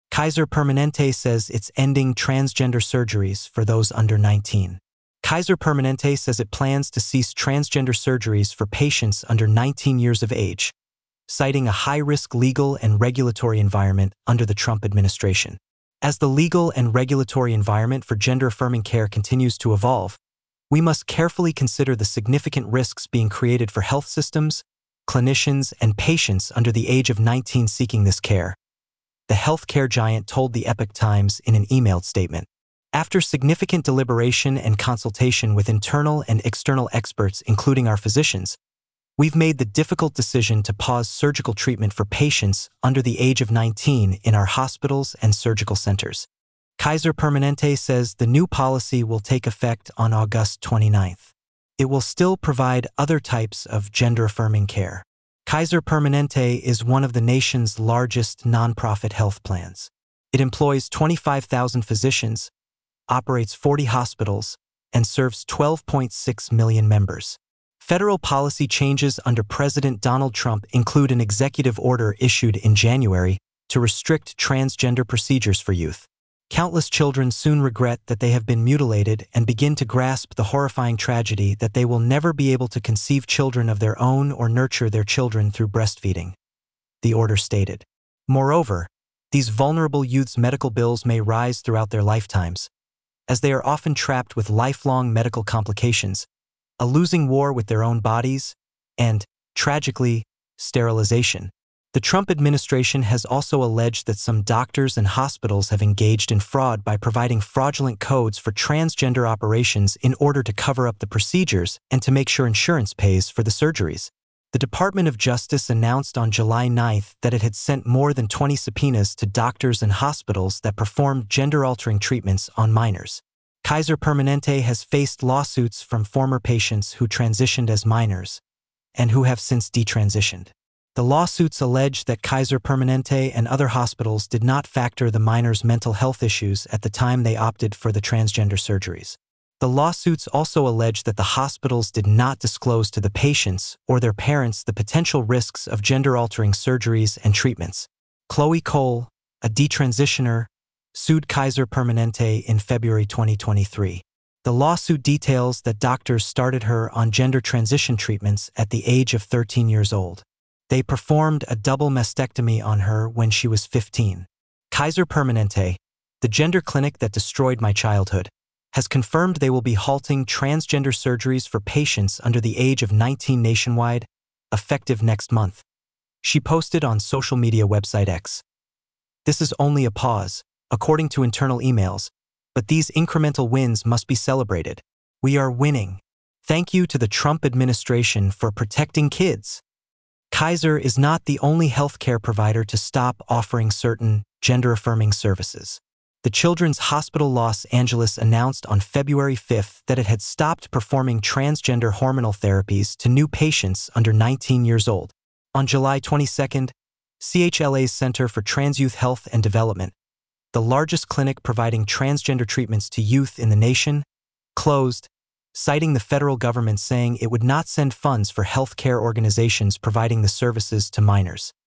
Kaiser Permanente says it's ending transgender surgeries for those under 19. Kaiser Permanente says it plans to cease transgender surgeries for patients under 19 years of age, citing a high-risk legal and regulatory environment under the Trump administration. As the legal and regulatory environment for gender-affirming care continues to evolve, we must carefully consider the significant risks being created for health systems, clinicians, and patients under the age of 19 seeking this care, the healthcare giant told the Epoch Times in an emailed statement. After significant deliberation and consultation with internal and external experts, including our physicians, we've made the difficult decision to pause surgical treatment for patients under the age of 19 in our hospitals and surgical centers. Kaiser Permanente says the new policy will take effect on August 29th. It will still provide other types of gender-affirming care. Kaiser Permanente is one of the nation's largest nonprofit health plans. It employs 25,000 physicians, operates 40 hospitals, and serves 12.6 million members. Federal policy changes under President Donald Trump include an executive order issued in January to restrict transgender procedures for youth. Countless children soon regret that they have been mutilated and begin to grasp the horrifying tragedy that they will never be able to conceive children of their own or nurture their children through breastfeeding, the order stated. Moreover, these vulnerable youth's medical bills may rise throughout their lifetimes, as they are often trapped with lifelong medical complications, a losing war with their own bodies, and, tragically, sterilization. The Trump administration has also alleged that some doctors and hospitals have engaged in fraud by providing fraudulent codes for transgender operations in order to cover up the procedures and to make sure insurance pays for the surgeries. The Department of Justice announced on July 9th that it had sent more than 20 subpoenas to doctors and hospitals that performed gender-altering treatments on minors. Kaiser Permanente has faced lawsuits from former patients who transitioned as minors and who have since detransitioned. The lawsuits allege that Kaiser Permanente and other hospitals did not factor the minors' mental health issues at the time they opted for the transgender surgeries. The lawsuits also allege that the hospitals did not disclose to the patients or their parents the potential risks of gender-altering surgeries and treatments. Chloe Cole, a detransitioner, sued Kaiser Permanente in February 2023. The lawsuit details that doctors started her on gender transition treatments at the age of 13 years old. They performed a double mastectomy on her when she was 15. Kaiser Permanente, the gender clinic that destroyed my childhood, has confirmed they will be halting transgender surgeries for patients under the age of 19 nationwide, effective next month. She posted on social media website X. This is only a pause, according to internal emails, but these incremental wins must be celebrated. We are winning. Thank you to the Trump administration for protecting kids. Kaiser is not the only healthcare provider to stop offering certain gender-affirming services. The Children's Hospital Los Angeles announced on February 5th that it had stopped performing transgender hormonal therapies to new patients under 19 years old. On July 22nd, CHLA's Center for Trans Youth Health and Development, the largest clinic providing transgender treatments to youth in the nation, closed, citing the federal government saying it would not send funds for healthcare organizations providing the services to minors.